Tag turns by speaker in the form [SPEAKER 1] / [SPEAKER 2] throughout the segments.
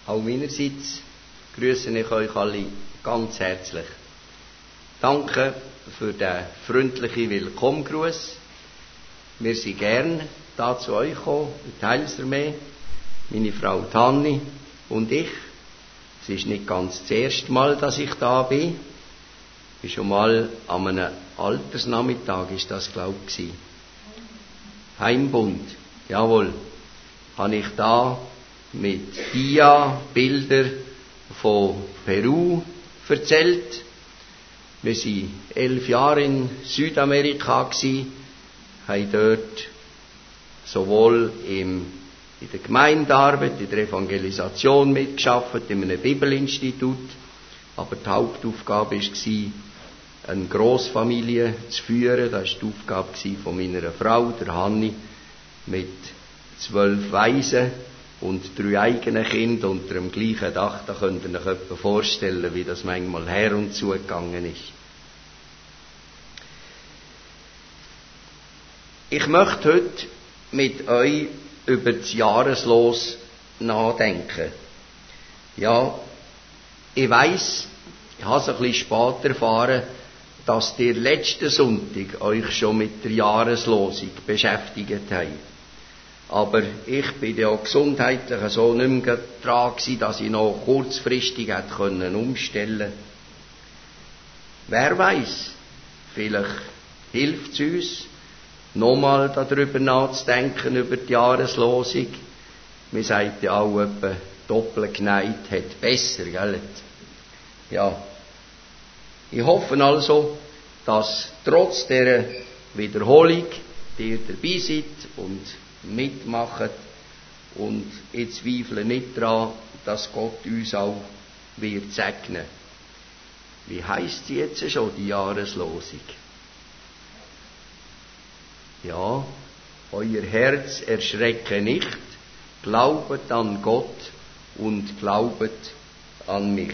[SPEAKER 1] Auch meinerseits grüße ich euch alle ganz herzlich. Danke für den freundlichen Willkommengruß. Wir sind gern da zu euch gekommen, in die Heilsarmee, meine Frau Tanni und ich. Es ist nicht ganz das erste Mal, dass ich da bin. Ich schon mal an einem Altersnachmittag, ist das, glaube ich, Heimbund, jawohl, habe ich da mit Dia-Bilder von Peru erzählt. Wir waren 11 Jahre in Südamerika, haben dort sowohl in der Gemeindearbeit, in der Evangelisation mitgearbeitet, in einem Bibelinstitut, aber die Hauptaufgabe war, eine Grossfamilie zu führen. Das war die Aufgabe von meiner Frau, der Hanni, mit 12 Waisen und 3 eigenen Kindern unter dem gleichen Dach. Da könnt ihr euch etwa vorstellen, wie das manchmal her und zu gegangen ist. Ich möchte heute mit euch über das Jahreslos nachdenken. Ja, ich weiss, ich habe es ein bisschen spät erfahren, dass ihr letzten Sonntag euch schon mit der Jahreslosung beschäftigt habt. Aber ich bin ja gesundheitlich so nicht mehr dran gewesen, dass ich noch kurzfristig hätte umstellen können. Wer weiß, vielleicht hilft es uns, nochmal darüber nachzudenken, über die Jahreslosung. Man sagt ja auch etwa, doppelt geneigt hat besser, gell? Ja. Ich hoffe also, dass trotz dieser Wiederholung ihr dabei seid und mitmacht und ich zweifle nicht daran, dass Gott uns auch wird segnen. Wie heisst sie jetzt schon, die Jahreslosung? Ja, euer Herz erschrecke nicht, glaubet an Gott und glaubet an mich.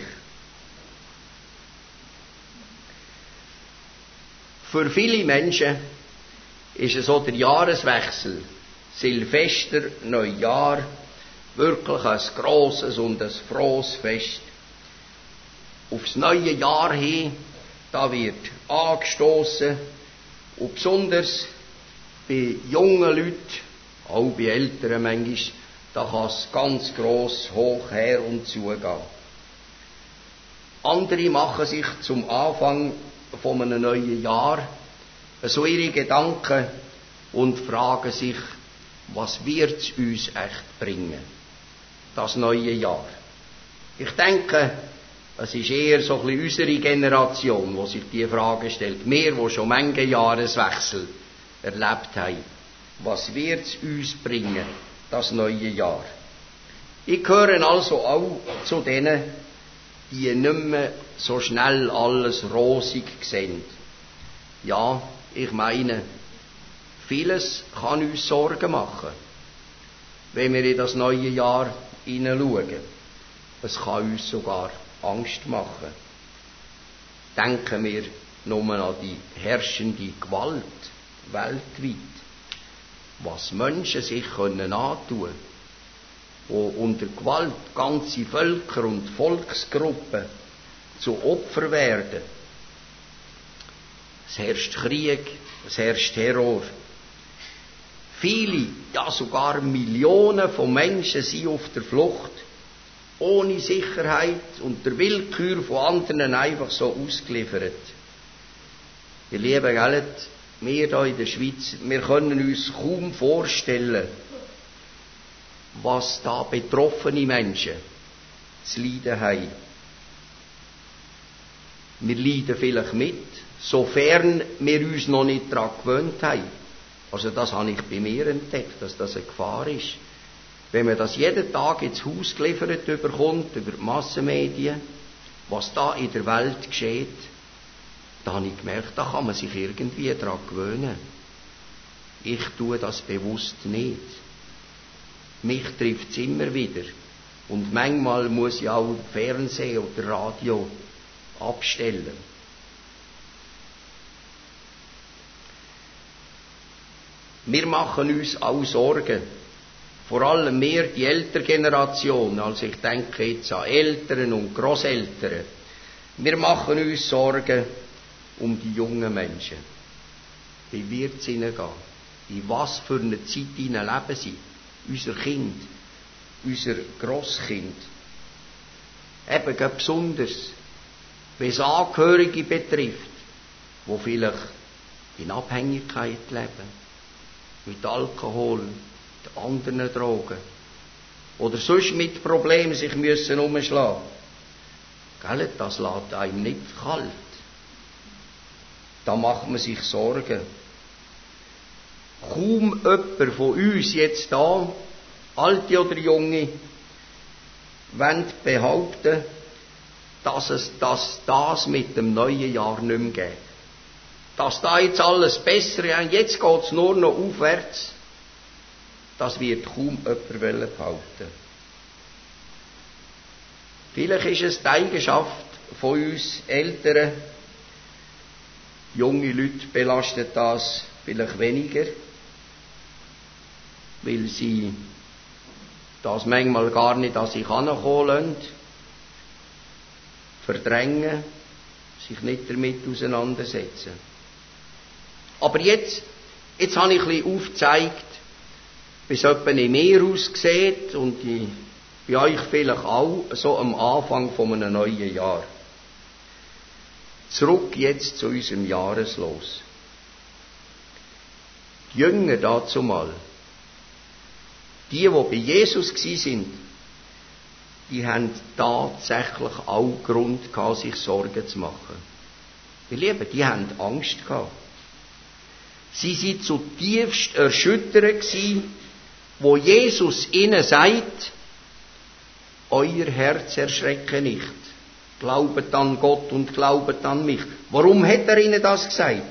[SPEAKER 1] Für viele Menschen ist es so der Jahreswechsel, Silvester, Neujahr, wirklich ein grosses und ein frohes Fest. Aufs neue Jahr hin, da wird angestoßen und besonders bei jungen Leuten, auch bei Älteren manchmal, da kann es ganz gross hoch her und zu gehen. Andere machen sich zum Anfang von einem neuen Jahr so ihre Gedanken und fragen sich, was wird es uns echt bringen, das neue Jahr? Ich denke, es ist eher so ein bisschen unsere Generation, die sich diese Frage stellt. Wir, die schon manche Jahreswechsel erlebt haben. Was wird es uns bringen, das neue Jahr? Ich gehöre also auch zu denen, die nicht mehr so schnell alles rosig sehen. Ja, ich meine, vieles kann uns Sorgen machen, wenn wir in das neue Jahr hineinschauen. Es kann uns sogar Angst machen. Denken wir nur an die herrschende Gewalt weltweit. Was Menschen sich antun können, wo unter Gewalt ganze Völker und Volksgruppen zu Opfern werden. Es herrscht Krieg, es herrscht Terror. Viele, ja sogar Millionen von Menschen sind auf der Flucht, ohne Sicherheit und der Willkür von anderen einfach so ausgeliefert. Ihr Lieben, gell, wir hier in der Schweiz, wir können uns kaum vorstellen, was da betroffene Menschen zu leiden haben. Wir leiden vielleicht mit, sofern wir uns noch nicht daran gewöhnt haben. Also das habe ich bei mir entdeckt, dass das eine Gefahr ist. Wenn man das jeden Tag ins Haus geliefert bekommt, über die Massenmedien, was da in der Welt geschieht, da habe ich gemerkt, da kann man sich irgendwie daran gewöhnen. Ich tue das bewusst nicht. Mich trifft es immer wieder. Und manchmal muss ich auch Fernsehen oder Radio abstellen. Wir machen uns auch Sorgen, vor allem mehr die ältere Generation, also ich denke jetzt an Eltern und Grosseltern, wir machen uns Sorgen um die jungen Menschen. Wie wird es ihnen gehen? In was für eine Zeit ihnen leben sie? Unser Kind, unser Grosskind. Eben ganz besonders, wenn es Angehörige betrifft, die vielleicht in Abhängigkeit leben, mit Alkohol, mit anderen Drogen oder sonst mit Problemen sich müssen umschlagen. Gell, das lässt einem nicht kalt. Da macht man sich Sorgen. Kaum jemand von uns jetzt da, Alte oder Junge, wollen behaupten, dass das mit dem neuen Jahr nicht mehr geht. Dass da jetzt alles besser ist, jetzt geht es nur noch aufwärts, das wird kaum jemand behaupten. Vielleicht ist es die Eigenschaft von uns Älteren, junge Leute belastet das vielleicht weniger, weil sie das manchmal gar nicht an sich herankommen lassen, verdrängen, sich nicht damit auseinandersetzen. Aber jetzt habe ich ein bisschen aufgezeigt, wie es etwa in mir aussieht und bei euch vielleicht auch, so am Anfang von einem neuen Jahr. Zurück jetzt zu unserem Jahreslos. Die Jünger dazumal, die bei Jesus waren, die haben tatsächlich auch Grund gehabt, sich Sorgen zu machen. Ihr Lieben, die haben Angst gehabt. Sie waren zutiefst erschüttert gewesen, wo Jesus ihnen sagt, euer Herz erschrecke nicht. Glaubet an Gott und glaubet an mich. Warum hat er ihnen das gesagt?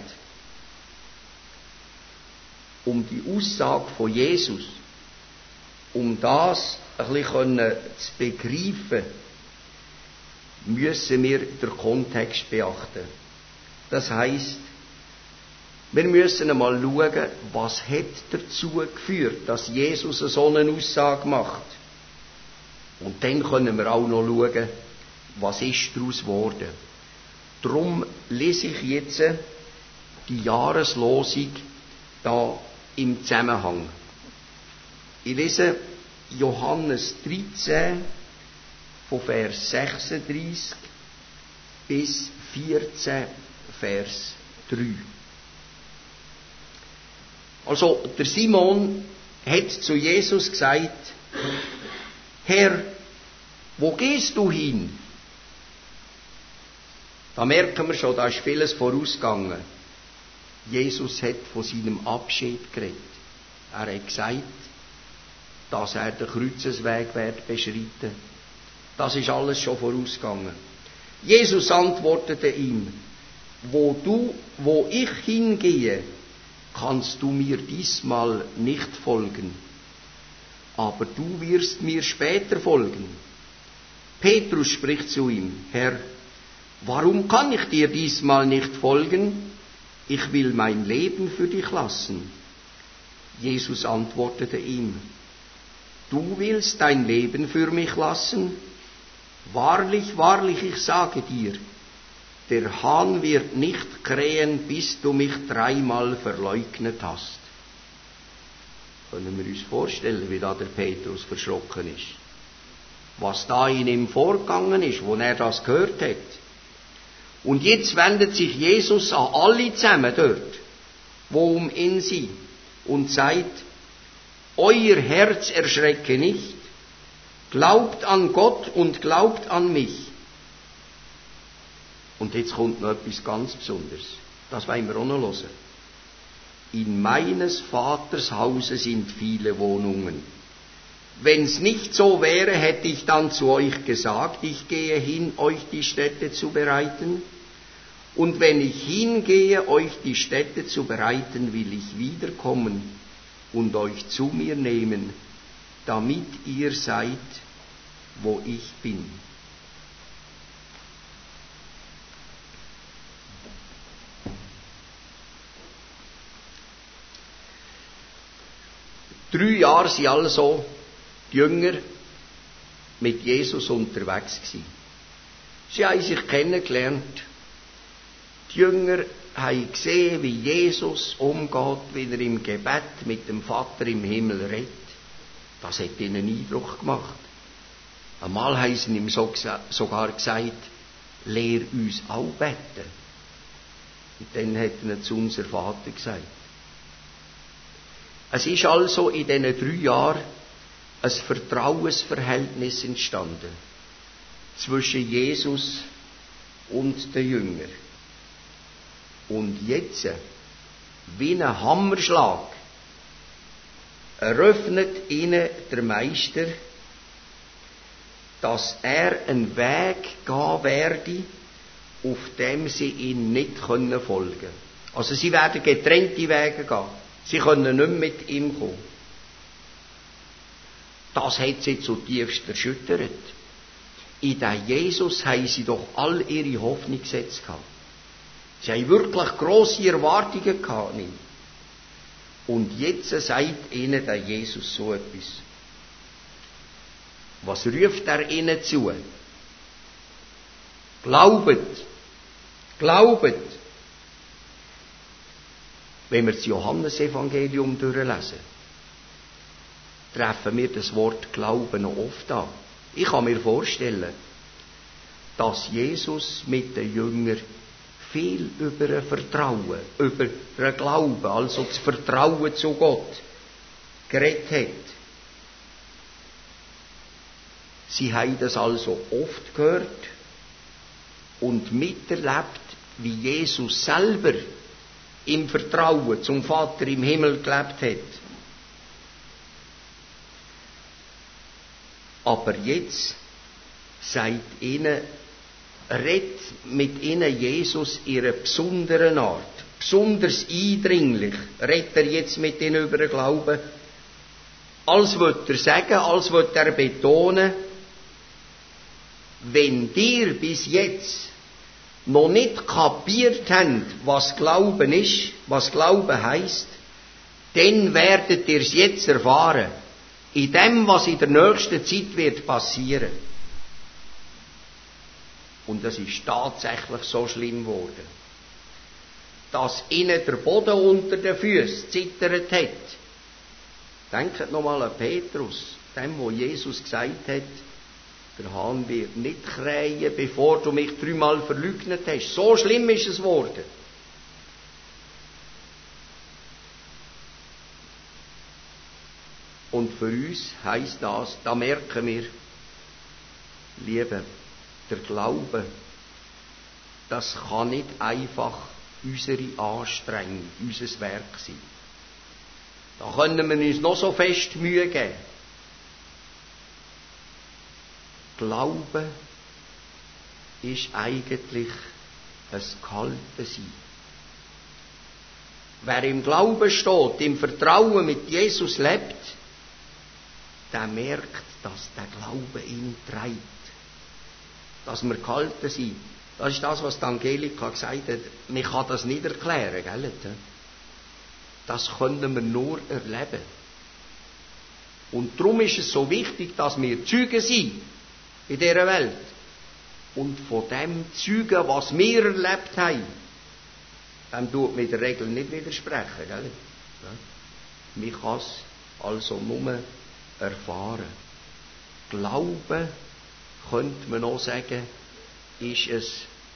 [SPEAKER 1] Um die Aussage von Jesus, um das ein bisschen zu begreifen, müssen wir den Kontext beachten. Das heisst, wir müssen einmal schauen, was hat dazu geführt, dass Jesus so eine Aussage macht. Und dann können wir auch noch schauen, was ist daraus geworden. Darum lese ich jetzt die Jahreslosung da im Zusammenhang. Ich lese Johannes 13 von Vers 36 bis 14 Vers 3. Also der Simon hat zu Jesus gesagt, Herr, wo gehst du hin? Da merken wir schon, da ist vieles vorausgegangen. Jesus hat von seinem Abschied geredet. Er hat gesagt, dass er den Kreuzesweg wird beschreiten. Das ist alles schon vorausgegangen. Jesus antwortete ihm, wo ich hingehe, kannst du mir diesmal nicht folgen, aber du wirst mir später folgen. Petrus spricht zu ihm, Herr, warum kann ich dir diesmal nicht folgen? Ich will mein Leben für dich lassen. Jesus antwortete ihm, du willst dein Leben für mich lassen? Wahrlich, wahrlich, ich sage dir, der Hahn wird nicht krähen, bis du mich 3-mal verleugnet hast. Können wir uns vorstellen, wie da der Petrus verschrocken ist? Was da in ihm vorgegangen ist, wo er das gehört hat. Und jetzt wendet sich Jesus an alle zusammen dort, wo um ihn sind, und sagt, euer Herz erschrecke nicht, glaubt an Gott und glaubt an mich. Und jetzt kommt noch etwas ganz Besonderes. Das wollen wir auch noch hören. In meines Vaters Hause sind viele Wohnungen. Wenn es nicht so wäre, hätte ich dann zu euch gesagt, ich gehe hin, euch die Stätte zu bereiten. Und wenn ich hingehe, euch die Stätte zu bereiten, will ich wiederkommen und euch zu mir nehmen, damit ihr seid, wo ich bin. Drei Jahre sind also die Jünger mit Jesus unterwegs gewesen. Sie haben sich kennengelernt. Die Jünger haben gesehen, wie Jesus umgeht, wie er im Gebet mit dem Vater im Himmel redet. Das hat ihnen Eindruck gemacht. Einmal haben sie ihm sogar gesagt, lehr uns auch beten. Und dann hat er zu unser Vater gesagt. Es ist also in diesen 3 Jahren ein Vertrauensverhältnis entstanden zwischen Jesus und den Jüngern. Und jetzt, wie ein Hammerschlag, eröffnet ihnen der Meister, dass er einen Weg gehen werde, auf dem sie ihm nicht folgen können. Also sie werden getrennte Wege gehen. Sie können nicht mehr mit ihm kommen. Das hat sie zutiefst erschüttert. In den Jesus haben sie doch all ihre Hoffnung gesetzt gehabt. Sie haben wirklich grosse Erwartungen gehabt. Und jetzt sagt ihnen der Jesus so etwas. Was ruft er ihnen zu? Glaubet! Glaubet! Wenn wir das Johannesevangelium durchlesen, treffen wir das Wort Glauben noch oft an. Ich kann mir vorstellen, dass Jesus mit den Jüngern viel über ein Vertrauen, über ein Glauben, also das Vertrauen zu Gott, geredet hat. Sie haben das also oft gehört und miterlebt, wie Jesus selber im Vertrauen zum Vater im Himmel gelebt hat. Aber jetzt sagt ihnen, redet mit ihnen Jesus in einer besonderen Art, besonders eindringlich, redet er jetzt mit ihnen über den Glauben, als würde er sagen, als würde er betonen, wenn dir bis jetzt noch nicht kapiert habt, was Glauben ist, was Glauben heisst, dann werdet ihr es jetzt erfahren. In dem, was in der nächsten Zeit wird passieren. Und das ist tatsächlich so schlimm geworden, dass ihnen der Boden unter den Füßen zittert hat. Denkt nochmal an Petrus, dem, wo Jesus gesagt hat, der Hahn wird nicht krähen, bevor du mich 3-mal verleugnet hast. So schlimm ist es geworden. Und für uns heisst das, da merken wir, Liebe, der Glaube, das kann nicht einfach unsere Anstrengung, unser Werk sein. Da können wir uns noch so fest Mühe geben. Glaube ist eigentlich ein Gehaltensein. Wer im Glauben steht, im Vertrauen mit Jesus lebt, der merkt, dass der Glaube ihn treibt. Dass wir gehalten sind. Das ist das, was die Angelika gesagt hat. Man kann das nicht erklären, gell? Das können wir nur erleben. Und darum ist es so wichtig, dass wir Zeugen sind in dieser Welt. Und von dem Zeugen, was wir erlebt haben, dem tut man in der Regel nicht widersprechen, gell? Ja. Man kann es also nur erfahren. Glauben, könnte man auch sagen, ist es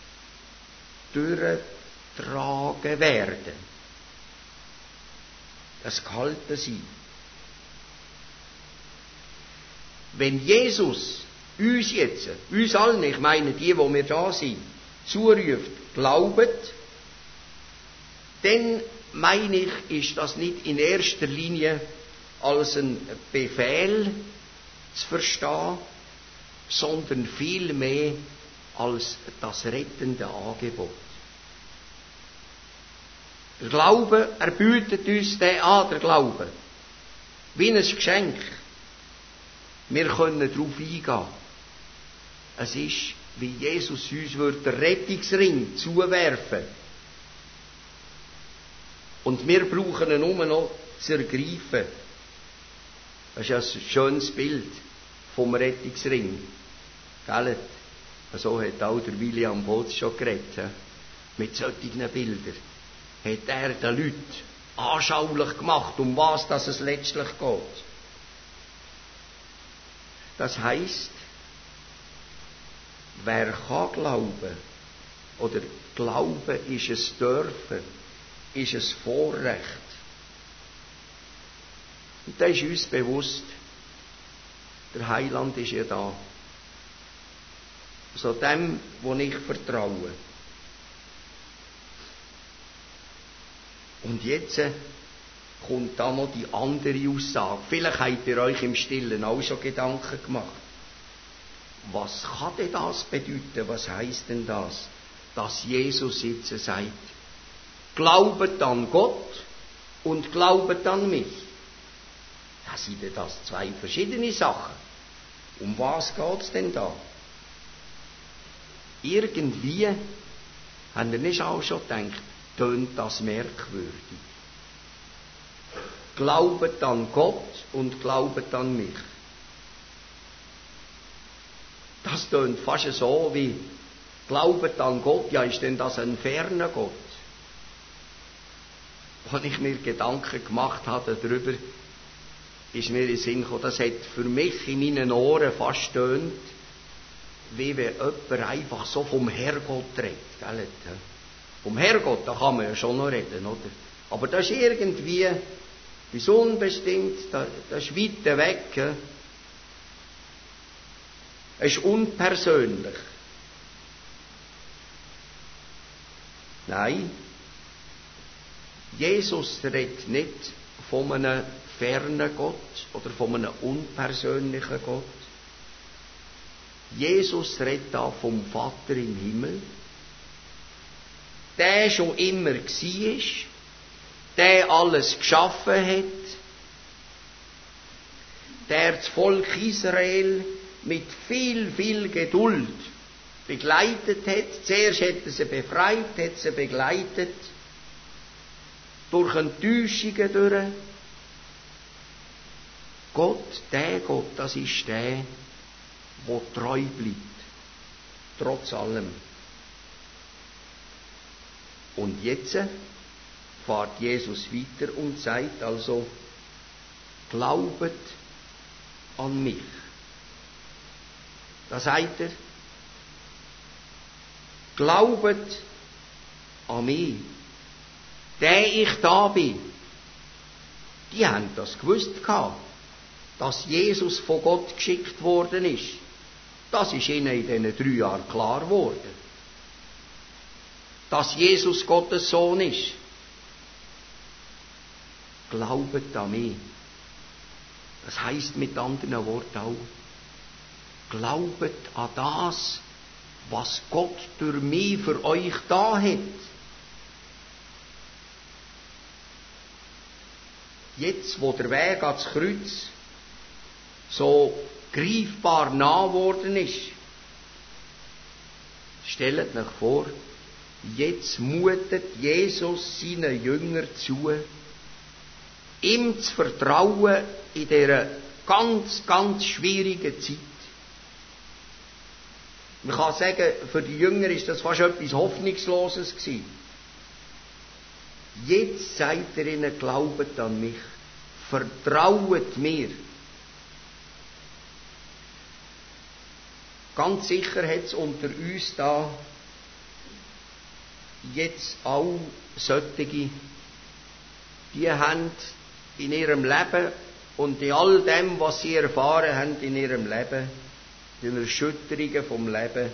[SPEAKER 1] durchtragen werden. Das gehalten sein. Wenn Jesus uns jetzt, uns allen, ich meine die, wo wir da sind, zuruft, glaubet, dann meine ich, ist das nicht in erster Linie als ein Befehl zu verstehen, sondern vielmehr als das rettende Angebot. Der Glaube, er bietet uns den an, der Glaube. Wie ein Geschenk. Wir können darauf eingehen. Es ist, wie Jesus uns den Rettungsring zuwerfen. Und wir brauchen ihn nur noch zu ergreifen. Das ist ja ein schönes Bild vom Rettungsring. Gell? So hat auch der William Bolz schon geredet. Mit solchen Bildern hat er den Leuten anschaulich gemacht, um was das es letztlich geht. Das heisst, wer kann glauben, oder Glauben ist ein Dürfen, ist ein Vorrecht. Und da ist uns bewusst, der Heiland ist ja da. So dem, wo ich vertraue. Und jetzt kommt da noch die andere Aussage. Vielleicht habt ihr euch im Stillen auch schon Gedanken gemacht. Was kann denn das bedeuten? Was heisst denn das? Dass Jesus jetzt sagt, glaubet an Gott und glaubet an mich. Da sind das zwei verschiedene Sachen. Um was geht's denn da? Irgendwie, haben wir nicht auch schon gedacht, tönt das merkwürdig. Glaubet an Gott und glaubet an mich. Das tönt fast so wie, glaubet an Gott, ja, ist denn das ein ferner Gott? Als ich mir Gedanken gemacht habe darüber, ist mir in den Sinn gekommen, das hat für mich in meinen Ohren fast tönt, wie wenn jemand einfach so vom Herrgott redet. Gell? Vom Herrgott, da kann man ja schon noch reden, oder? Aber das ist irgendwie, das ist unbestimmt, das ist weit weg. Es ist unpersönlich. Nein, Jesus redet nicht von einem fernen Gott oder von einem unpersönlichen Gott. Jesus redet da vom Vater im Himmel, der schon immer war, der alles geschaffen hat, der das Volk Israel mit viel, viel Geduld begleitet hat. Zuerst hat er sie befreit, hat sie begleitet, durch Enttäuschungen durch. Gott, das ist der treu bleibt. Trotz allem. Und jetzt fährt Jesus weiter und sagt also, glaubet an mich. Da sagt er, glaubet an mich, der ich da bin. Die haben das gewusst gehabt, dass Jesus von Gott geschickt worden ist. Das ist ihnen in diesen 3 Jahren klar geworden. Dass Jesus Gottes Sohn ist. Glaubet an mich. Das heisst mit anderen Worten auch, glaubet an das, was Gott durch mich für euch da hat. Jetzt, wo der Weg ans Kreuz so greifbar nah geworden ist, stellt euch vor, jetzt mutet Jesus seinen Jüngern zu, ihm zu vertrauen in dieser ganz, ganz schwierigen Zeit. Man kann sagen, für die Jünger ist das fast etwas Hoffnungsloses gewesen. Jetzt sagt er ihnen, glaubet an mich, vertrauet mir. Ganz sicher hat es unter uns da jetzt auch solche, die haben in ihrem Leben und in all dem, was sie erfahren haben in ihrem Leben, den Erschütterungen vom Leben,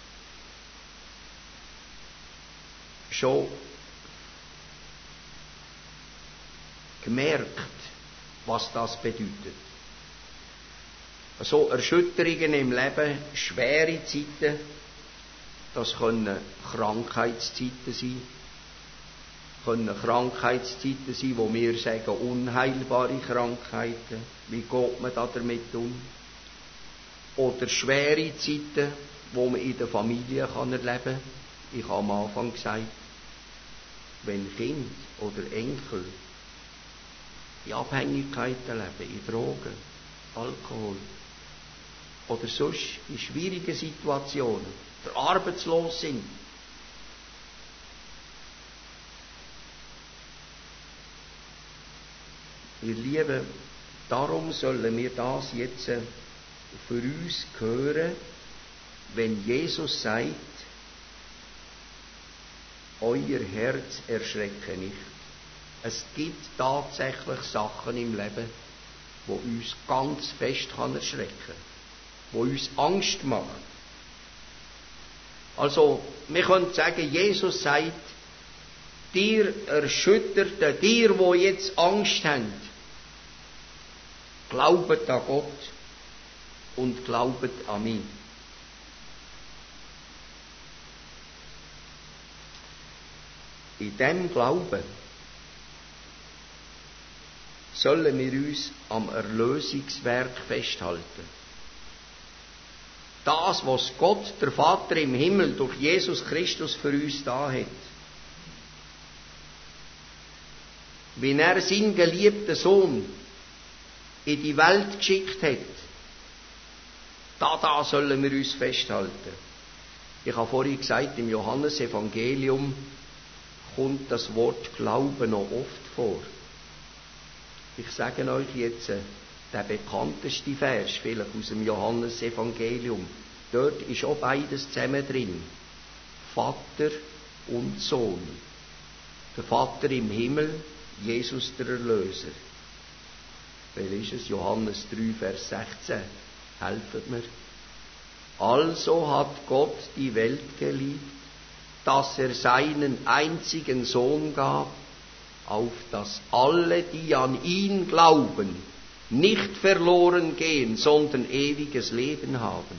[SPEAKER 1] schon gemerkt, was das bedeutet. So Erschütterungen im Leben, schwere Zeiten, das können Krankheitszeiten sein, wo wir sagen, unheilbare Krankheiten. Wie geht man da damit um? Oder schwere Zeiten, wo man in der Familie erleben kann. Ich habe am Anfang gesagt, wenn Kind oder Enkel in Abhängigkeiten leben, in Drogen, Alkohol. Oder sonst in schwierigen Situationen, oder arbeitslos sind. Ihr Lieben, darum sollen wir das jetzt für uns hören, wenn Jesus sagt, euer Herz erschrecke nicht. Es gibt tatsächlich Sachen im Leben, wo uns ganz fest erschrecken kann, wo uns Angst macht. Also, wir können sagen, Jesus sagt, dir Erschütterten, dir, wo jetzt Angst habt, glaubet an Gott und glaubet an mich. In dem Glauben sollen wir uns am Erlösungswerk festhalten. Das, was Gott, der Vater im Himmel, durch Jesus Christus für uns da hat. Wenn er seinen geliebten Sohn in die Welt geschickt hat, da sollen wir uns festhalten. Ich habe vorhin gesagt, im Johannesevangelium kommt das Wort Glauben noch oft vor. Ich sage euch jetzt der bekannteste Vers, vielleicht aus dem Johannesevangelium. Dort ist auch beides zusammen drin. Vater und Sohn. Der Vater im Himmel, Jesus der Erlöser. Weil ist es? Johannes 3, Vers 16. Helfet mir. Also hat Gott die Welt geliebt, dass er seinen einzigen Sohn gab, auf dass alle, die an ihn glauben, nicht verloren gehen, sondern ewiges Leben haben.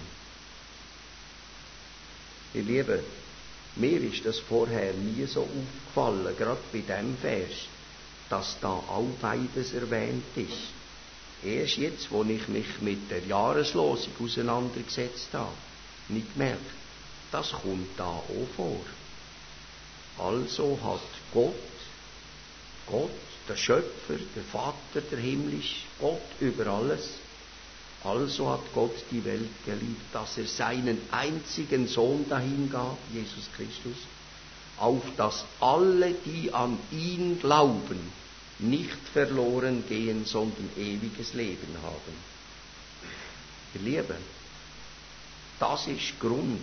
[SPEAKER 1] Ihr Lieben, mir ist das vorher nie so aufgefallen, gerade bei dem Vers, dass da auch beides erwähnt ist. Erst jetzt, wo ich mich mit der Jahreslosung auseinandergesetzt habe, nicht gemerkt, das kommt da auch vor. Also hat Gott, der Schöpfer, der Vater, der Himmlisch, Gott über alles, also hat Gott die Welt geliebt, dass er seinen einzigen Sohn dahingab, Jesus Christus, auf dass alle, die an ihn glauben, nicht verloren gehen, sondern ewiges Leben haben. Ihr Lieben, das ist Grund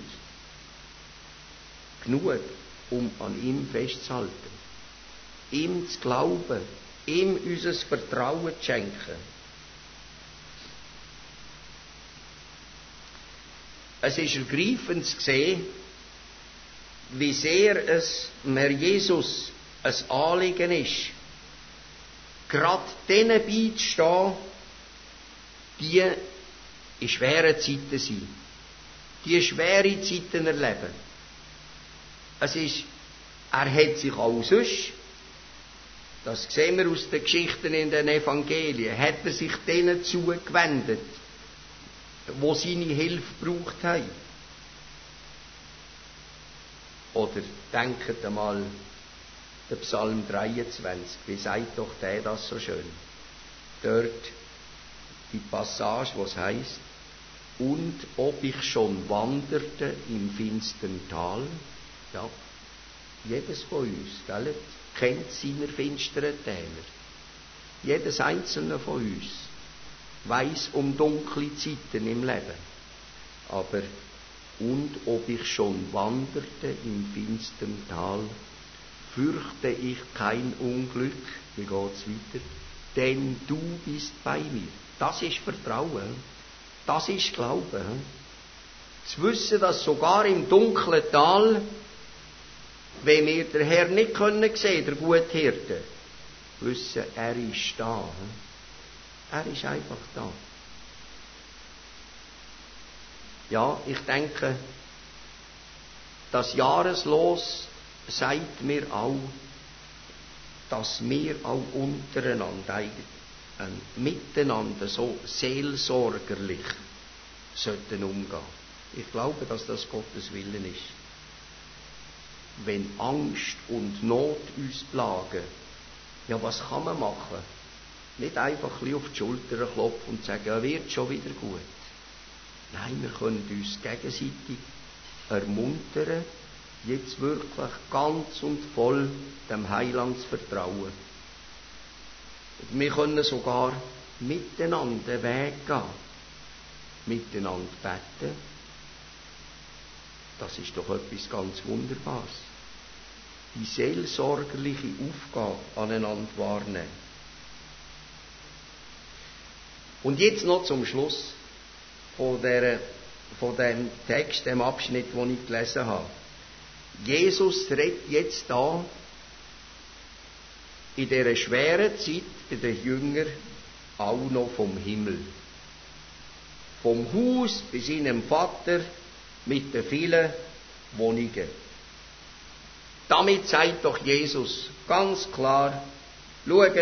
[SPEAKER 1] genug, um an ihm festzuhalten, ihm zu glauben, ihm unser Vertrauen zu schenken. Es ist ergreifend zu sehen, wie sehr es mir Jesus ein Anliegen ist, gerade denen beizustehen, die in schweren Zeiten sind, die schwere Zeiten erleben. Er hat sich auch sonst, das sehen wir aus den Geschichten in den Evangelien, hat er sich denen zugewendet, wo seine Hilfe gebraucht haben. Oder denkt einmal, der Psalm 23, wie sagt doch der das so schön? Dort die Passage, wo es heißt, und ob ich schon wanderte im finstern Tal, ja, jedes von uns, gell, kennt seine finsteren Täler. Jedes einzelne von uns weiß um dunkle Zeiten im Leben. Aber, und ob ich schon wanderte im finstern Tal, fürchte ich kein Unglück, wie geht's weiter, denn du bist bei mir. Das ist Vertrauen, das ist Glauben. Zu wissen, dass sogar im dunklen Tal, wenn wir den Herr nicht können sehen, der gute Hirte, wissen, er ist da. Er ist einfach da. Ja, ich denke, das Jahreslos sagt mir auch, dass wir auch untereinander, miteinander so seelsorgerlich sollten umgehen. Ich glaube, dass das Gottes Willen ist. Wenn Angst und Not uns plagen, ja, was kann man machen? Nicht einfach ein bisschen auf die Schulter klopfen und sagen, ja, wird schon wieder gut. Nein, wir können uns gegenseitig ermuntern, jetzt wirklich ganz und voll dem Heiland zu vertrauen. Und wir können sogar miteinander den Weg gehen, miteinander beten. Das ist doch etwas ganz Wunderbares. Die seelsorgerliche Aufgabe aneinander wahrnehmen. Und jetzt noch zum Schluss von dem Text, dem Abschnitt, den ich gelesen habe. Jesus redet jetzt da in dieser schweren Zeit bei den Jüngern auch noch vom Himmel. Vom Haus bei seinem Vater mit den vielen Wohnungen. Damit sagt doch Jesus ganz klar, schaut,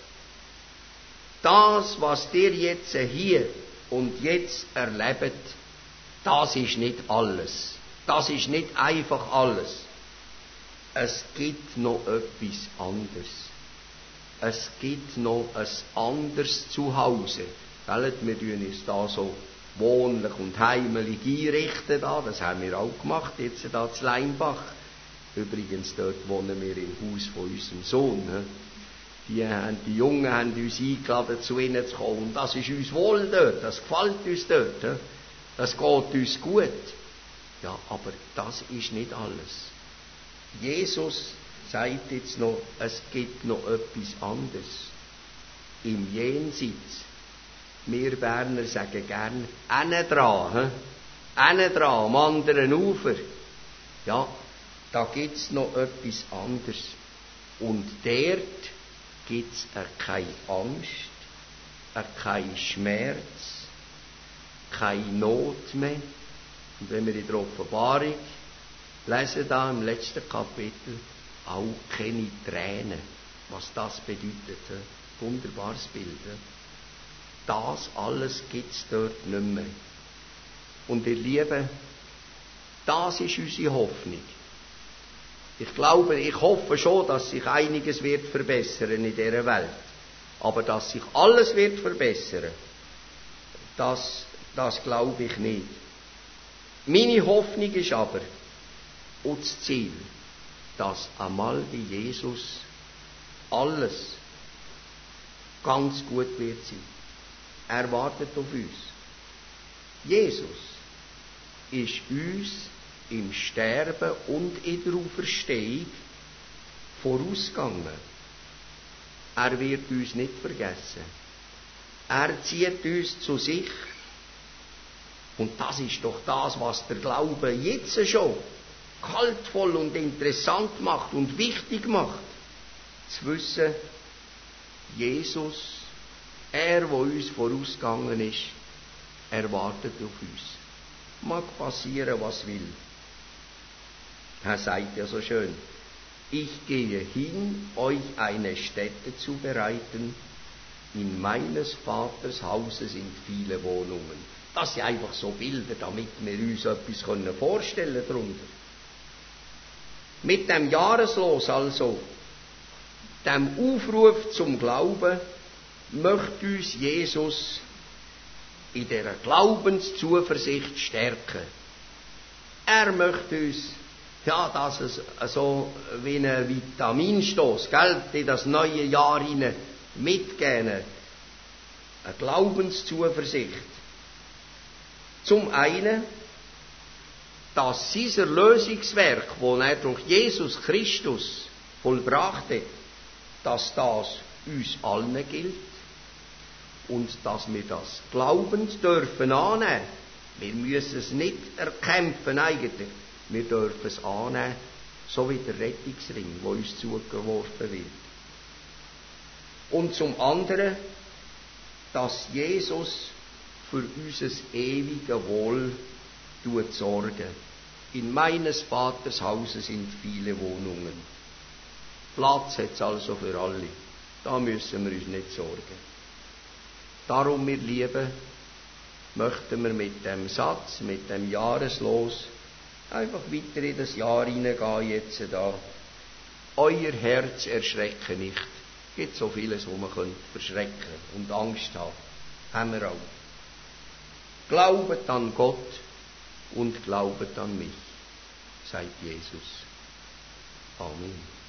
[SPEAKER 1] das, was ihr jetzt hier und jetzt erlebt, das ist nicht alles. Das ist nicht einfach alles. Es gibt noch etwas anderes. Es gibt noch ein anderes Zuhause. Wir tun uns da so wohnlich und heimelig einrichten. Das haben wir auch gemacht, jetzt da in Leimbach. Übrigens, dort wohnen wir im Haus von unserem Sohn. Die Jungen haben uns eingeladen, zu ihnen zu kommen. Und das ist uns wohl dort, das gefällt uns dort. Das geht uns gut. Ja, aber das ist nicht alles. Jesus sagt jetzt noch, es gibt noch etwas anderes. Im Jenseits. Wir Berner sagen gern, hinten dran, am anderen Ufer. Ja, da gibt es noch etwas anderes. Und dort gibt es keine Angst, keinen Schmerz, keine Not mehr. Und wenn wir in der Offenbarung lesen, da im letzten Kapitel, auch keine Tränen. Was das bedeutet, wunderbares Bild. Das alles gibt es dort nicht mehr. Und ihr Lieben, das ist unsere Hoffnung. Ich hoffe schon, dass sich einiges wird verbessern in dieser Welt. Aber dass sich alles wird verbessern, das glaube ich nicht. Meine Hoffnung ist aber, und das Ziel, dass einmal bei Jesus alles ganz gut wird sein. Er wartet auf uns. Jesus ist uns im Sterben und in der Auferstehung vorausgegangen. Er wird uns nicht vergessen. Er zieht uns zu sich. Und das ist doch das, was der Glaube jetzt schon kaltvoll und interessant macht und wichtig macht. Zu wissen, Jesus, er, wo uns vorausgegangen ist, er wartet auf uns. Mag passieren, was will. Er sagt ja so schön, ich gehe hin, euch eine Stätte zu bereiten. In meines Vaters Hause sind viele Wohnungen. Das sind einfach so Bilder, damit wir uns etwas vorstellen darunter. Mit dem Jahreslos also, dem Aufruf zum Glauben, möchte uns Jesus in dieser Glaubenszuversicht stärken. Er möchte uns, ja, das ist so wie ein Vitaminstoß, gell, in das neue Jahr hinein mitgeben. Eine Glaubenszuversicht. Zum einen, dass sein Erlösungswerk, das er durch Jesus Christus vollbracht hat, dass das uns allen gilt und dass wir das glaubend dürfen annehmen. Wir müssen es nicht erkämpfen eigentlich. Wir dürfen es annehmen, so wie der Rettungsring, der uns zugeworfen wird. Und zum anderen, dass Jesus für unser ewiges Wohl sorgen. In meines Vaters Hause sind viele Wohnungen. Platz hat es also für alle. Da müssen wir uns nicht sorgen. Darum, wir Lieben, möchten wir mit dem Satz, mit dem Jahreslos, einfach weiter in das Jahr hineingehen jetzt da. Euer Herz erschrecke nicht. Es gibt so vieles, wo man verschrecken und Angst haben. Haben wir auch. Glaubet an Gott und glaubet an mich, sagt Jesus. Amen.